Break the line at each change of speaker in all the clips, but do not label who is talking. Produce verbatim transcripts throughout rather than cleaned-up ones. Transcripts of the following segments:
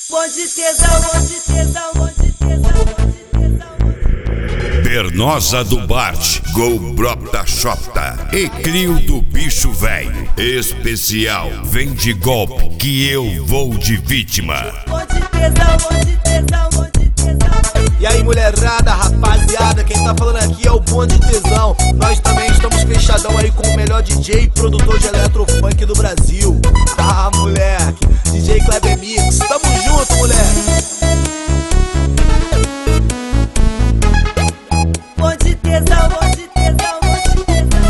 Bonde tesão, bonde tesão, bonde tesão, bonde tesão.
Bernosa do Bart, Go Brota Xota e Crio do Bicho Velho. Especial, vem de golpe que eu vou de vítima.
Bonde tesão, bonde tesão, bonde tesão.
E aí mulherada, rapaziada, quem tá falando aqui é o Bonde Tesão. Nós também estamos fechadão aí com o melhor D J e produtor de eletrofunk do Brasil. Ah, moleque, D J Kleber Mix, tamo junto, moleque.
Bonde tesão, bonde tesão, bonde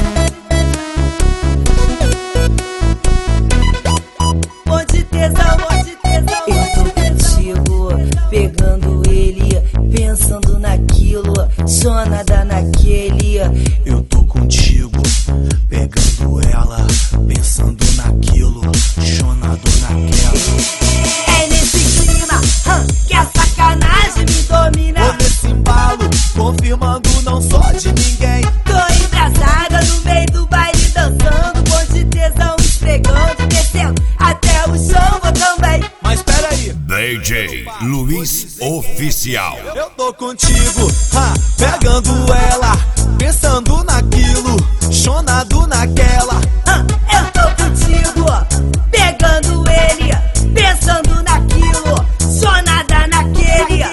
tesão. Bonde tesão, bonde tesão. Eu tô contigo, pegando ele, pensando naquilo, só nada naquele.
Eu tô contigo, pegando ela, pensando naquilo, chonado naquela.
É nesse clima hum, que a sacanagem me domina.
Tô nesse embalo, confirmando não sou de ninguém.
Tô embrasada no meio do baile dançando, bonde tesão esfregando, descendo até o chão vou também.
Mas peraí,
D J Luiz Oficial.
eu tô contigo, ha, pegando ela, pensando naquilo, chonado naquela.
Hum, eu tô contigo, pegando ele, pensando naquilo, só nada naquele.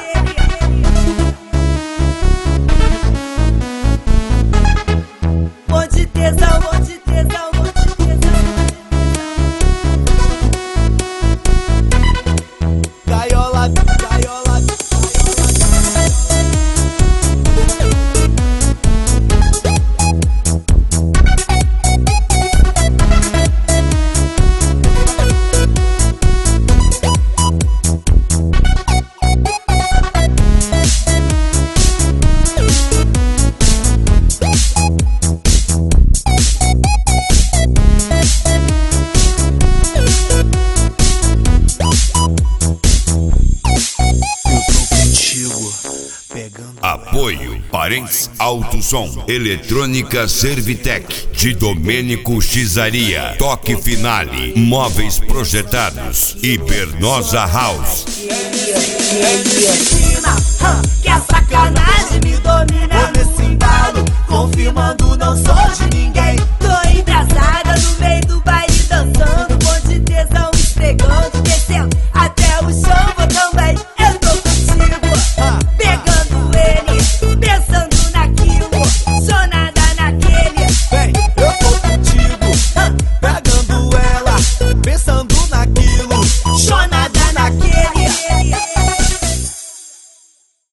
Bonde tesão, bonde tesão, bonde tesão.
Gaiola, gaiola, pegando.
Apoio Parentes Alto Som, Eletrônica Servitec, de Domênico Xizaria, Toque Finale, Móveis Projetados e Bernosa House.
Que a sacanagem me domina.
Tô nesse embalo, confirmando não sou de ninguém.
Tô embrasada no meio do baile